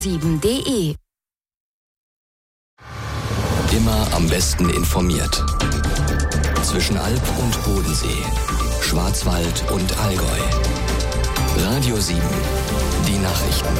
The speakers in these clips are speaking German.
7.de. Immer am besten informiert. Zwischen Alp und Bodensee, Schwarzwald und Allgäu. Radio 7, die Nachrichten.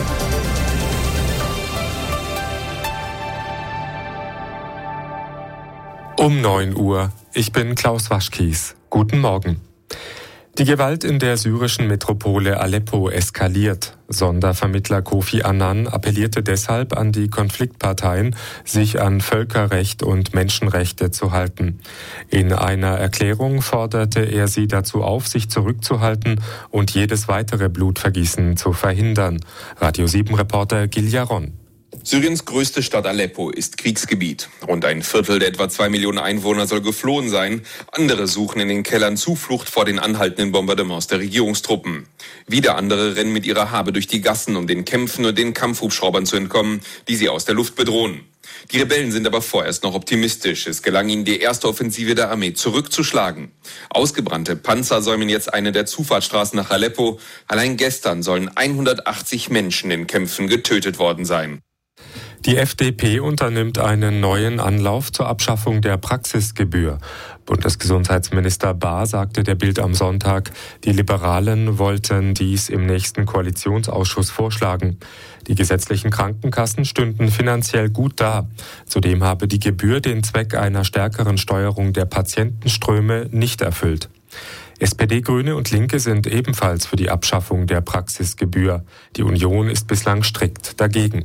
Um 9 Uhr. Ich bin Klaus Waschkies. Guten Morgen. Die Gewalt in der syrischen Metropole Aleppo eskaliert. Sondervermittler Kofi Annan appellierte deshalb an die Konfliktparteien, sich an Völkerrecht und Menschenrechte zu halten. In einer Erklärung forderte er sie dazu auf, sich zurückzuhalten und jedes weitere Blutvergießen zu verhindern. Radio 7-Reporter Gil Yaron. Syriens größte Stadt Aleppo ist Kriegsgebiet. Rund ein Viertel der etwa 2 Millionen Einwohner soll geflohen sein. Andere suchen in den Kellern Zuflucht vor den anhaltenden Bombardements der Regierungstruppen. Wieder andere rennen mit ihrer Habe durch die Gassen, um den Kämpfen und den Kampfhubschraubern zu entkommen, die sie aus der Luft bedrohen. Die Rebellen sind aber vorerst noch optimistisch. Es gelang ihnen, die erste Offensive der Armee zurückzuschlagen. Ausgebrannte Panzer säumen jetzt eine der Zufahrtsstraßen nach Aleppo. Allein gestern sollen 180 Menschen in Kämpfen getötet worden sein. Die FDP unternimmt einen neuen Anlauf zur Abschaffung der Praxisgebühr. Bundesgesundheitsminister Bahr sagte der Bild am Sonntag, die Liberalen wollten dies im nächsten Koalitionsausschuss vorschlagen. Die gesetzlichen Krankenkassen stünden finanziell gut da. Zudem habe die Gebühr den Zweck einer stärkeren Steuerung der Patientenströme nicht erfüllt. SPD, Grüne und Linke sind ebenfalls für die Abschaffung der Praxisgebühr. Die Union ist bislang strikt dagegen.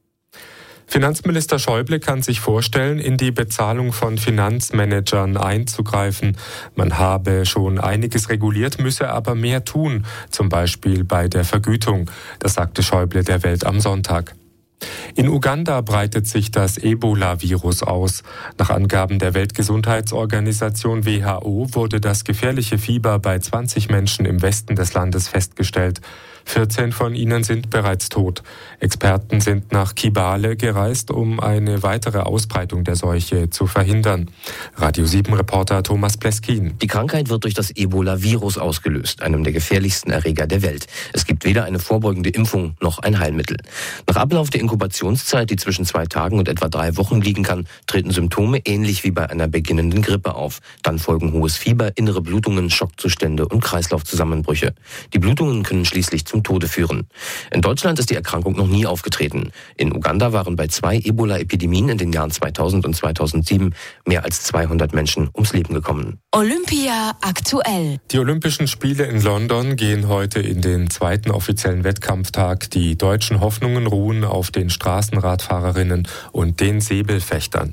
Finanzminister Schäuble kann sich vorstellen, in die Bezahlung von Finanzmanagern einzugreifen. Man habe schon einiges reguliert, müsse aber mehr tun, zum Beispiel bei der Vergütung. Das sagte Schäuble der Welt am Sonntag. In Uganda breitet sich das Ebola-Virus aus. Nach Angaben der Weltgesundheitsorganisation WHO wurde das gefährliche Fieber bei 20 Menschen im Westen des Landes festgestellt. 14 von ihnen sind bereits tot. Experten sind nach Kibale gereist, um eine weitere Ausbreitung der Seuche zu verhindern. Radio 7-Reporter Thomas Pleskin. Die Krankheit wird durch das Ebola-Virus ausgelöst, einem der gefährlichsten Erreger der Welt. Es gibt weder eine vorbeugende Impfung noch ein Heilmittel. Nach Ablauf der Inkubationszeit, die zwischen 2 Tagen und etwa 3 Wochen liegen kann, treten Symptome ähnlich wie bei einer beginnenden Grippe auf. Dann folgen hohes Fieber, innere Blutungen, Schockzustände und Kreislaufzusammenbrüche. Die Blutungen können schließlich zum Tode führen. In Deutschland ist die Erkrankung noch nie aufgetreten. In Uganda waren bei 2 Ebola-Epidemien in den Jahren 2000 und 2007 mehr als 200 Menschen ums Leben gekommen. Olympia aktuell. Die Olympischen Spiele in London gehen heute in den 2. offiziellen Wettkampftag. Die deutschen Hoffnungen ruhen auf den Straßenradfahrerinnen und den Säbelfechtern.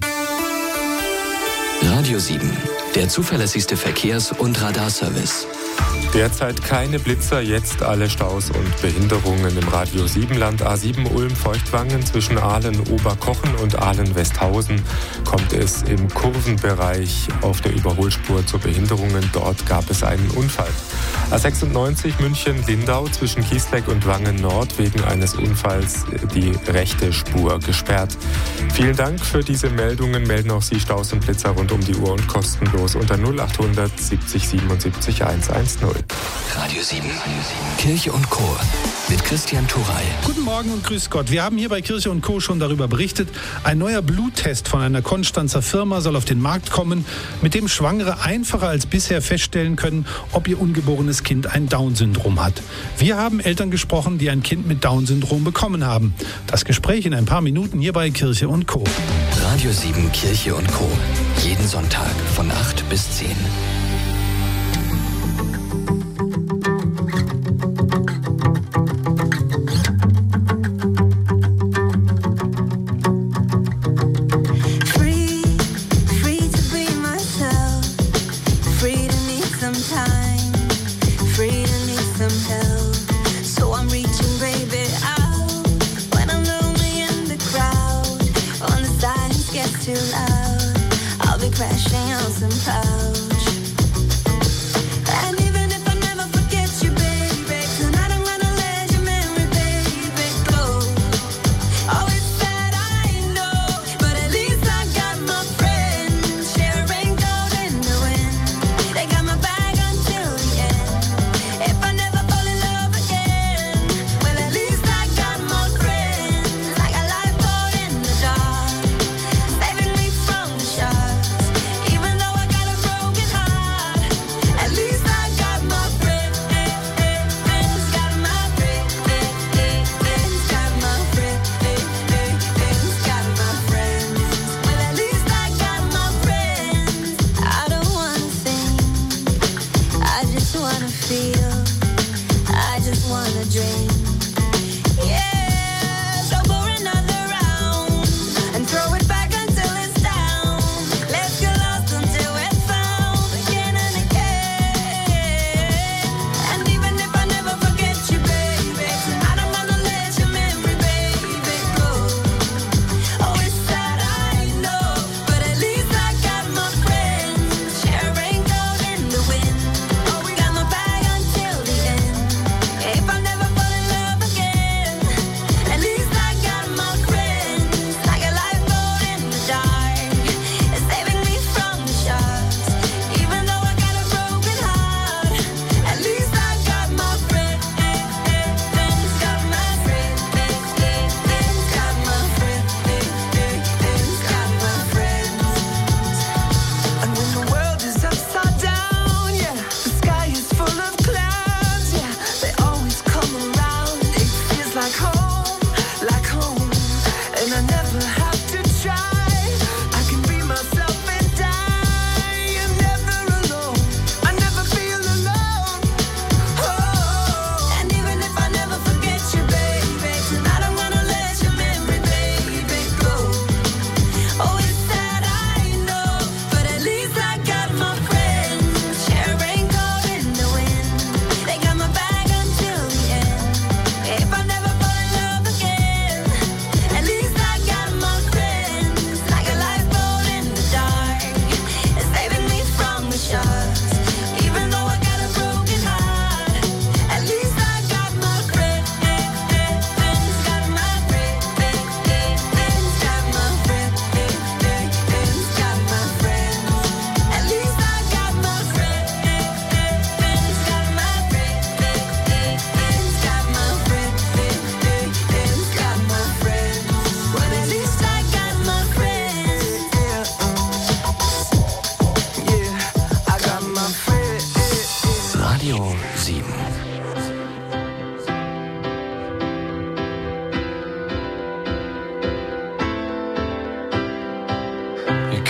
Radio 7, der zuverlässigste Verkehrs- und Radarservice. Derzeit keine Blitzer, jetzt alle Staus und Behinderungen im Radio 7 Land. A7 Ulm-Feuchtwangen zwischen Ahlen-Oberkochen und Ahlen-Westhausen kommt es im Kurvenbereich auf der Überholspur zu Behinderungen. Dort gab es einen Unfall. A96 München-Lindau zwischen Kiesleck und Wangen Nord wegen eines Unfalls die rechte Spur gesperrt. Vielen Dank für diese Meldungen. Melden auch Sie Staus und Blitzer rund um die Uhr und kostenlos unter 0800 70 77 110. Radio 7, Kirche und Chor mit Christian Turay. Guten Morgen und grüß Gott. Wir haben hier bei Kirche und Co. schon darüber berichtet. Ein neuer Bluttest von einer Konstanzer Firma soll auf den Markt kommen, mit dem Schwangere einfacher als bisher feststellen können, ob ihr ungeborenes Kind ein Down-Syndrom hat. Wir haben Eltern gesprochen, die ein Kind mit Down-Syndrom bekommen haben. Das Gespräch in ein paar Minuten hier bei Kirche und Co. Radio 7, Kirche und Co. Jeden Sonntag von 8 bis 10.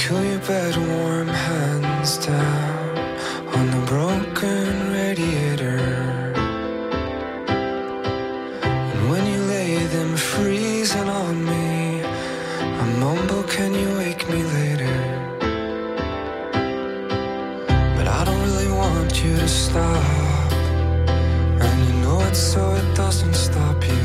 cool your bed warm hands down on the broken radiator. And when you lay them freezing on me, I mumble, can you wake me later? But I don't really want you to stop, and you know it so it doesn't stop you.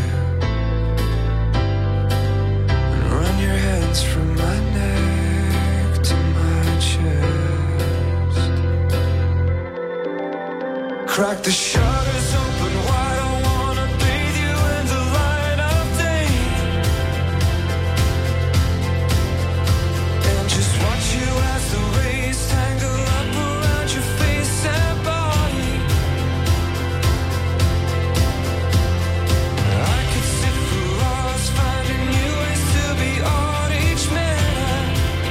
And run your hands from my neck to my chest. Crack the shutters open wide, I wanna bathe you in the light of day, and just watch you as the rays tangle up around your face and body. I could sit for hours finding new ways to be on each man,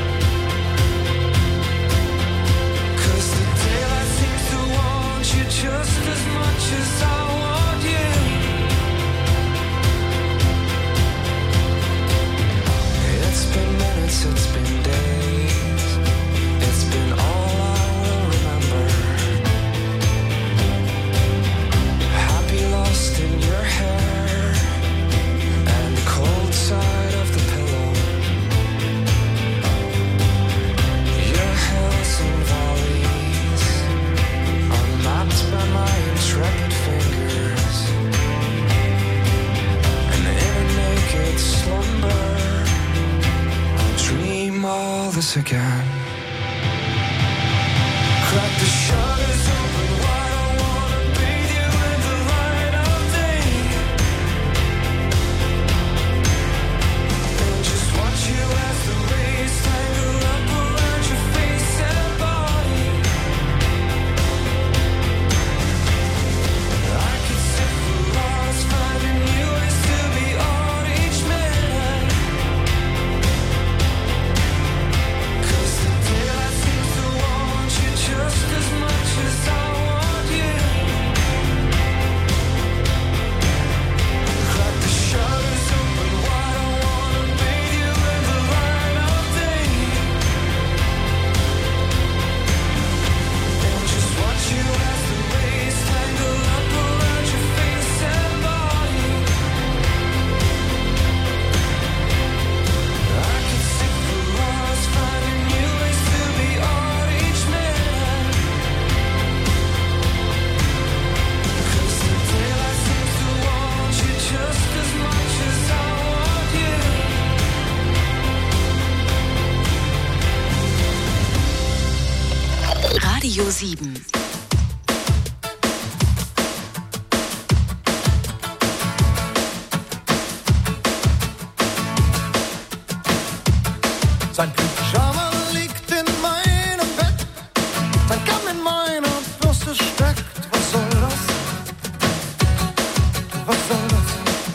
'cause the daylight seems to want you just as much as I want you. It's been minutes, it's been days, it's been all I will remember. Happy lost in your hair and the cold side of the pillow. Your hills and valleys are mapped by my intrepid fingers, and in a naked slumber I'll dream all this again. Crack the shutters open wide, I wanna bathe you in the light of day, and just watch you as the rays tangle up around your face and body. I could sit for hours finding new ways to be on each man, 'cause the daylight seems to want you just as much as I want you. Crack the shutters open wide, I wanna bathe you in the light of day, and just watch you as the rays tangle up around your face and body. I could sit for hours finding new ways to be on each man, 'cause the daylight seems to want you just as much as I want you. Radio 7. Sein Pyjama liegt in meinem Bett, sein Kamm in meiner Bürste steckt. Was soll das? Was soll das?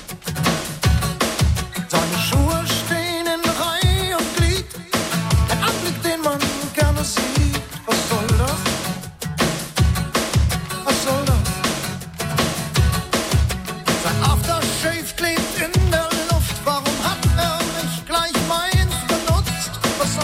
Seine Schuhe stehen in Reihe und Glied, ein Anblick, den man gerne sieht. Was soll das? Was soll das? Sein Aftershave klebt in der Luft, warum hat er nicht gleich meins benutzt? Was soll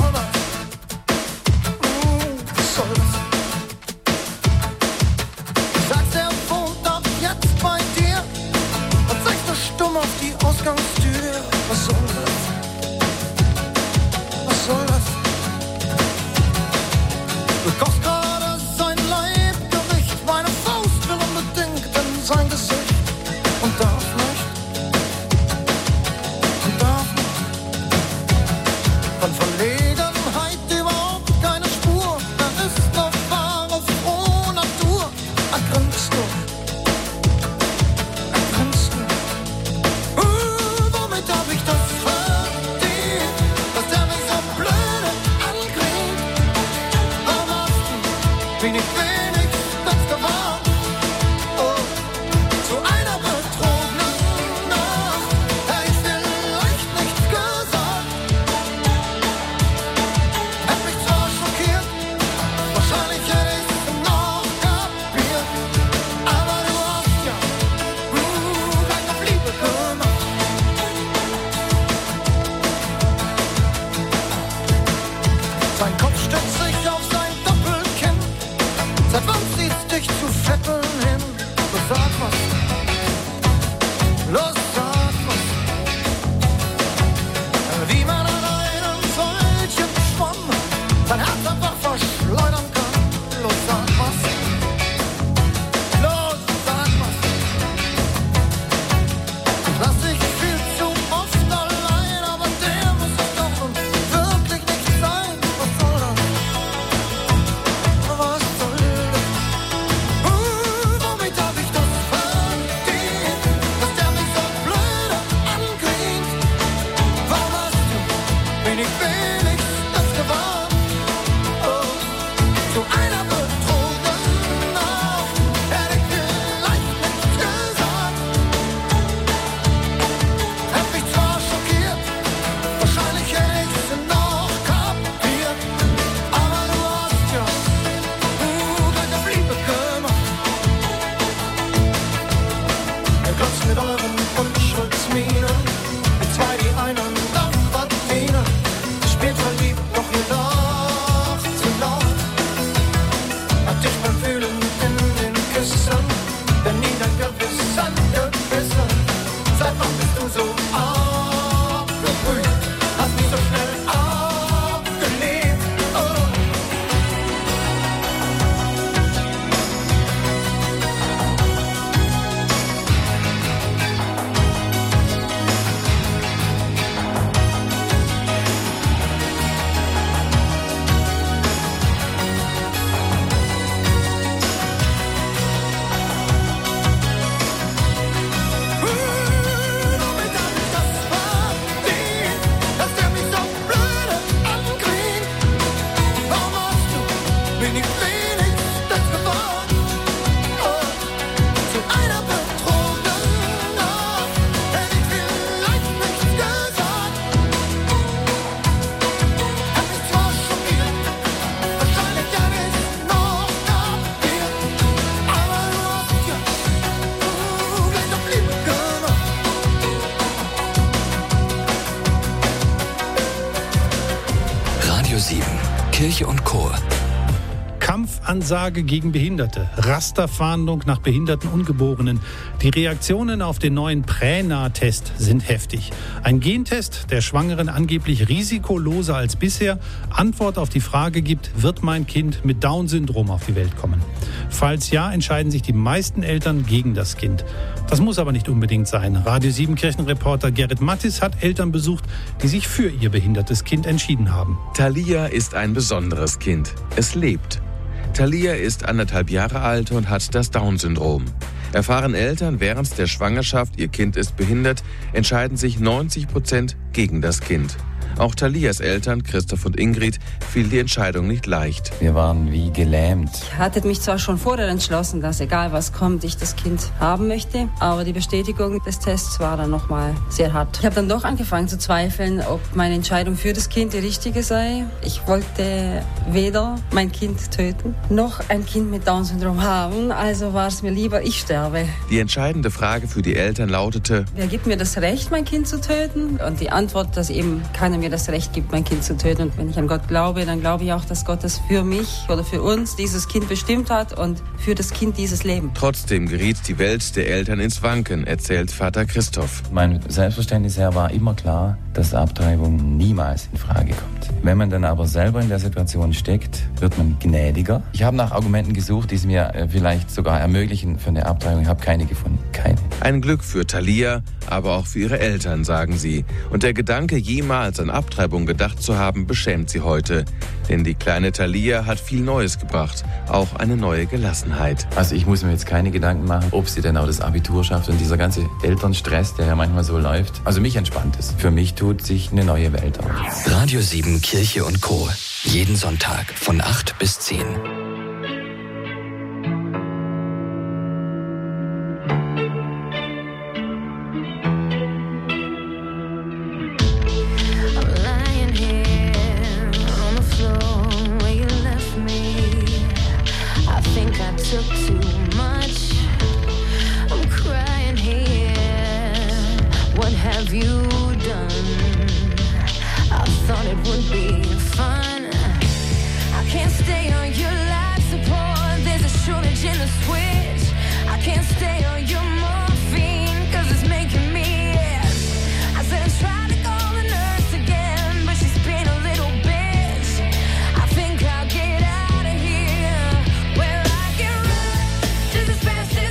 Kirche und Co. Kampfansage gegen Behinderte, Rasterfahndung nach behinderten Ungeborenen. Die Reaktionen auf den neuen Präna-Test sind heftig. Ein Gentest, der Schwangeren angeblich risikoloser als bisher Antwort auf die Frage gibt, wird mein Kind mit Down-Syndrom auf die Welt kommen? Falls ja, entscheiden sich die meisten Eltern gegen das Kind. Das muss aber nicht unbedingt sein. Radio 7 Kirchenreporter Gerrit Mattis hat Eltern besucht, die sich für ihr behindertes Kind entschieden haben. Thalia ist ein besonderes Kind. Es lebt. Thalia ist 1,5 Jahre alt und hat das Down-Syndrom. Erfahren Eltern während der Schwangerschaft, ihr Kind ist behindert, entscheiden sich 90% gegen das Kind. Auch Thalias Eltern, Christoph und Ingrid, fiel die Entscheidung nicht leicht. Wir waren wie gelähmt. Ich hatte mich zwar schon vorher entschlossen, dass egal was kommt, ich das Kind haben möchte, aber die Bestätigung des Tests war dann nochmal sehr hart. Ich habe dann doch angefangen zu zweifeln, ob meine Entscheidung für das Kind die richtige sei. Ich wollte weder mein Kind töten, noch ein Kind mit Down-Syndrom haben, also war es mir lieber, ich sterbe. Die entscheidende Frage für die Eltern lautete: Wer gibt mir das Recht, mein Kind zu töten? Und die Antwort, dass eben keiner mir das Recht gibt, mein Kind zu töten. Und wenn ich an Gott glaube, dann glaube ich auch, dass Gott es für mich oder für uns dieses Kind bestimmt hat und für das Kind dieses Leben. Trotzdem geriet die Welt der Eltern ins Wanken, erzählt Vater Christoph. Mein Selbstverständnis her war immer klar, dass Abtreibung niemals in Frage kommt. Wenn man dann aber selber in der Situation steckt, wird man gnädiger. Ich habe nach Argumenten gesucht, die es mir vielleicht sogar ermöglichen für eine Abtreibung. Ich habe keine gefunden. Keine. Ein Glück für Thalia, aber auch für ihre Eltern, sagen sie. Und der Gedanke, jemals an Abtreibung gedacht zu haben, beschämt sie heute. Denn die kleine Thalia hat viel Neues gebracht. Auch eine neue Gelassenheit. Also ich muss mir jetzt keine Gedanken machen, ob sie denn auch das Abitur schafft. Und dieser ganze Elternstress, der ja manchmal so läuft. Also mich entspannt es. Für mich tut sich eine neue Welt auf. Radio 7 Kirche und Co. Jeden Sonntag von 8 bis 10.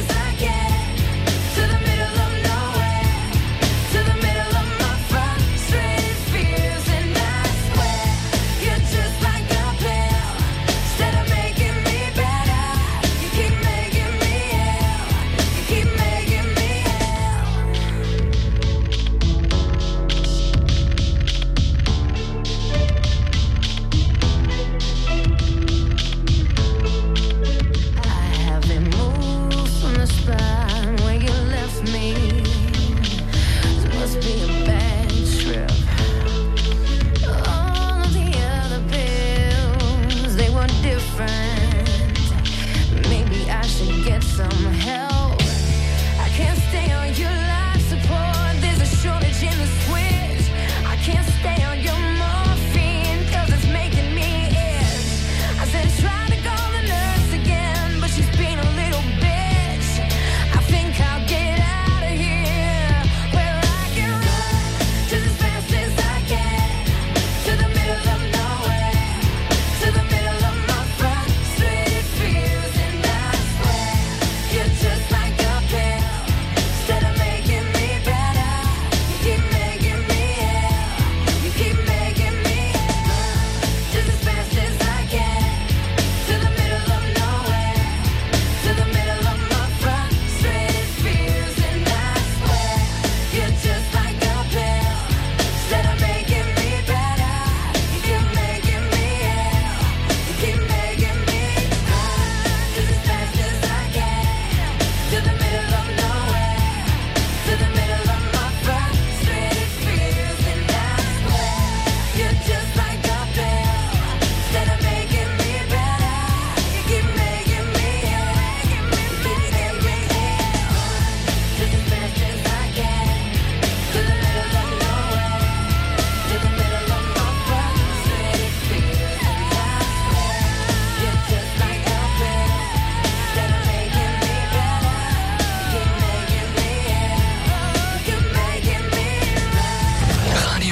Straight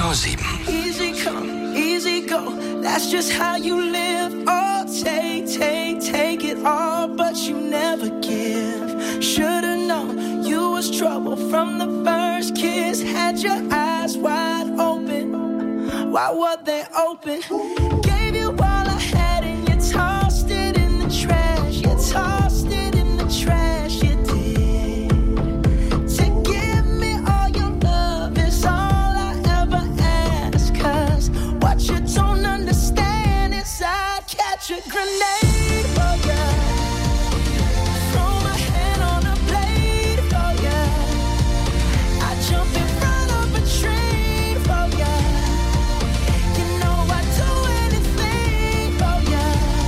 Radio 7. Easy come, easy go, that's just how you live. Oh, take it all, but you never give. Should've known you was trouble from the first kiss. Had your eyes wide open, why were they open? Gave you all I had and you tossed it in the trash. You tossed it in the trash, you did. To give me all your love is all I ever ask. Cause what you don't understand is I'd catch a grenade for ya. Throw my hand on a blade for ya. I'd jump in front of a train for ya. You know I'd do anything for ya.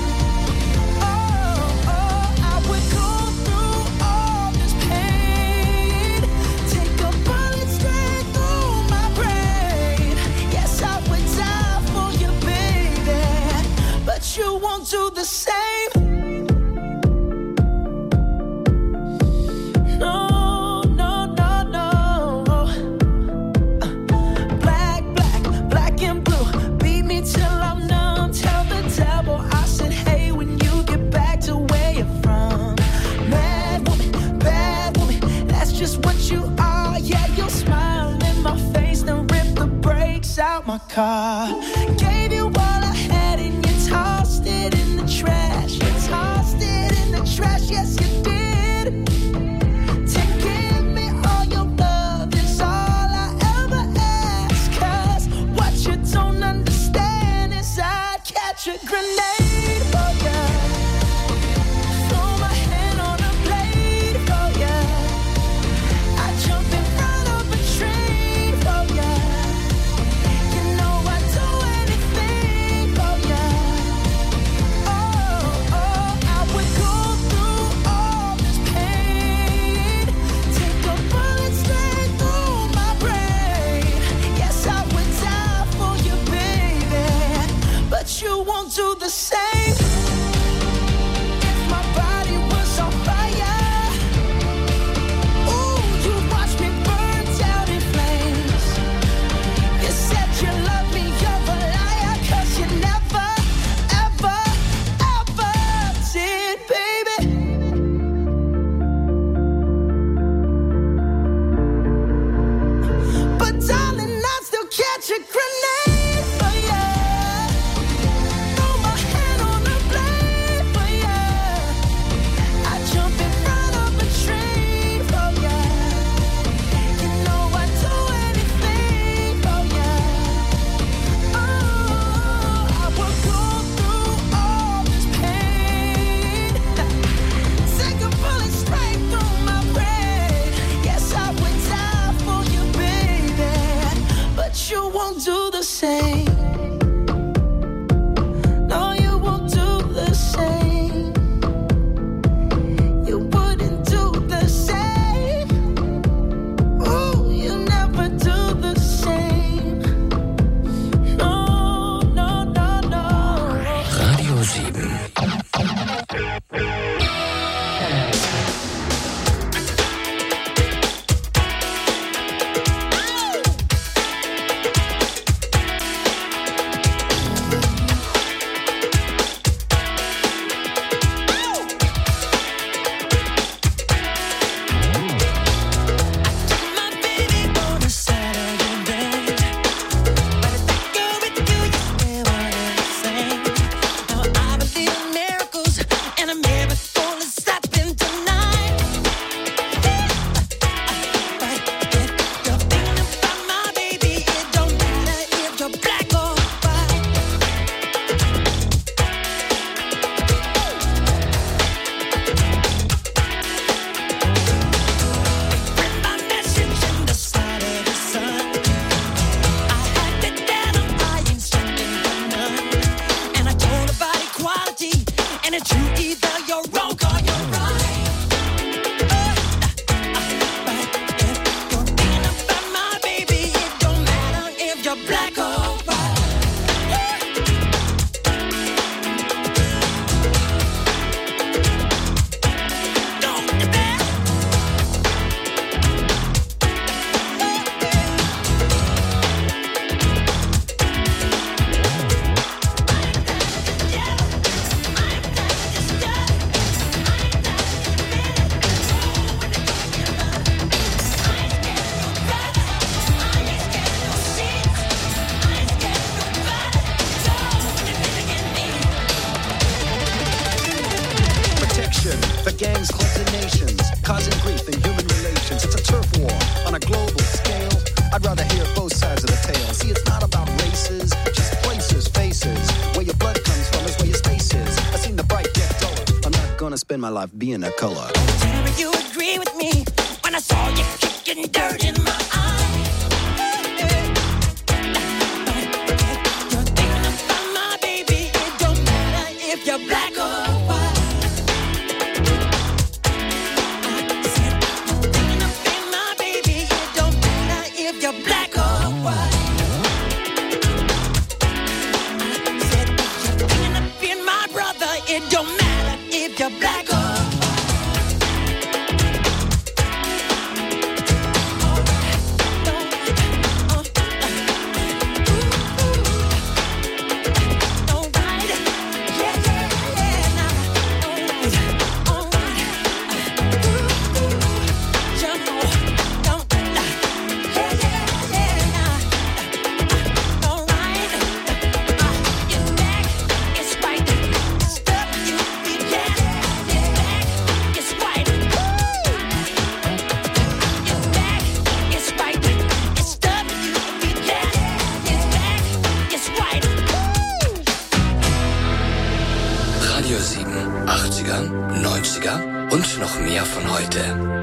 Oh, I would go through all this pain. Take a bullet straight through my brain. Yes, I would die for you, baby, but you won't do the same. No, no, no, no. Black and blue. Beat me till I'm numb. Tell the devil I said, hey, when you get back to where you're from. Bad woman, that's just what you are. Yeah, you'll smile in my face, then rip the brakes out my car. Gave you all I had and you tossed it in the trash. You tossed it in the trash, yes you did. To give me all your love is all I ever ask. Cause what you don't understand is I'd catch a grenade for ya. Throw my hand on a blade for ya. I'd jump in front of a train for ya. You know I'd do anything for ya. Oh, I would go through all this pain. Take a bullet straight through my brain. Yes, I would die for you, baby, but you won't do the same. If my body was on fire, ooh, you watch me burn down in flames. You said you love me, you're a liar, cause you never, ever, ever did, baby. But darling, I'd still catch a grenade for ya. Throw my hand on a blade for ya. I'd jump in front of a train for ya. You know I'd do anything for ya. Oh, I would go through all this pain. Take a bullet straight through my brain. Yes, I would die for you, baby, but you won't do the same. No, you won't do the same. You wouldn't do the same. Ooh, you never do the same. No, no, no, no. Radio 7. My baby on a Saturday night. But if I go with you, you swear what I'm saying. Now I believe in miracles, and a miracle is happening tonight. But if you're thinking about my baby, it don't matter if you're black or white. My message in the side of the sun. I had it down, I ain't standing for none. And I told about equality, and it's true, either you're wrong or you're right. But if you're thinking about my baby, it don't matter if you're black or white. Don't you dare. spend my life being a color. You agree with me when I saw you kicking dirt in my eye. You're thinking about my baby. It don't matter if you're black or white. I said you're thinking about my baby. It don't matter if you're black or white. I said you're thinking about my brother. It don't matter if you're black or white. Radio Siegen, 80er, 90er und noch mehr von heute.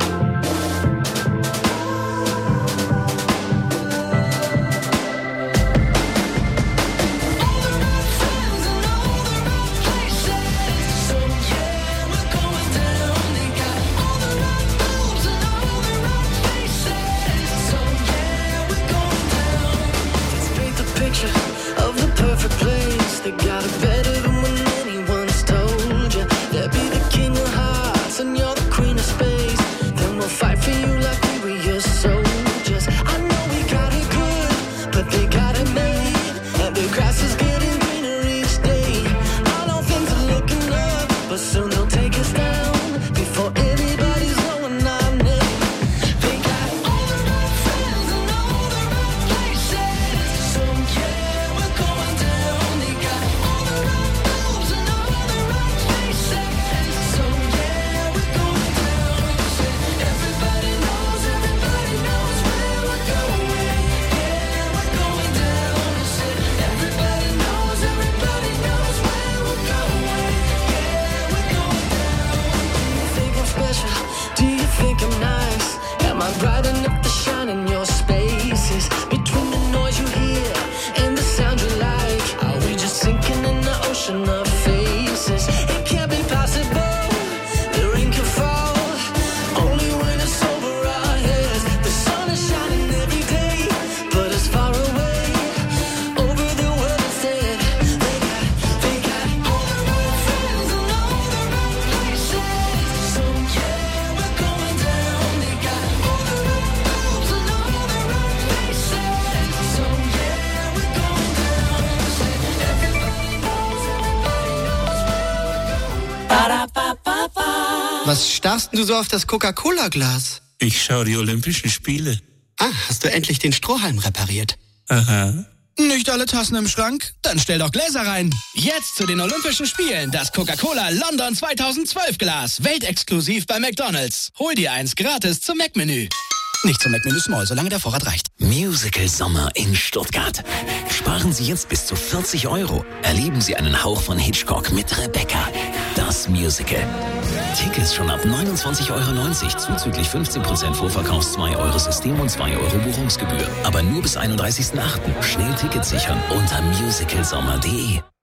Of the perfect place, they got it better than when anyone's told you. They'll be the king of hearts and you're the queen of space. Then we'll fight for you like we were your soldiers. I know we got it good, but they got it made. And the grass is getting greener each day. I know things are looking up, but soon they'll take us down before anybody's knowing our name. They got all the right friends and all the right places. So yeah, we're going down. They got all the right moves and all the right places. So yeah, we're going down. Everybody knows where we're going. Yeah, we're going down. Everybody knows where we're going. Yeah, we're going down. Do you think I'm special? Do you think I'm nice? Am I bright enough to shine in your spaces? Between the noise you hear and the sound you like, are we just sinking in the ocean of faces? It can't be possible. The rain can fall only when it's over our heads. The sun is shining every day, but it's far away over the world instead. They got all the right friends and all the right places. So yeah, we're going down. They got all the right moves and all the right places. So yeah, we're going down. Everybody knows Was starrst du so auf das Coca-Cola-Glas? Ich schaue die Olympischen Spiele. Ah, hast du endlich den Strohhalm repariert? Aha. Nicht alle Tassen im Schrank? Dann stell doch Gläser rein. Jetzt zu den Olympischen Spielen das Coca-Cola London 2012 Glas. Weltexklusiv bei McDonald's. Hol dir eins gratis zum Mac-Menü. Nicht zum Mac-Menü Small, solange der Vorrat reicht. Musical Sommer in Stuttgart. Sparen Sie jetzt bis zu 40 €. Erleben Sie einen Hauch von Hitchcock mit Rebecca. Das Musical. Tickets schon ab 29,90 € zuzüglich 15% Vorverkaufs, 2 € System und 2 € Buchungsgebühr. Aber nur bis 31.08. Schnell Tickets sichern unter musicalsommer.de.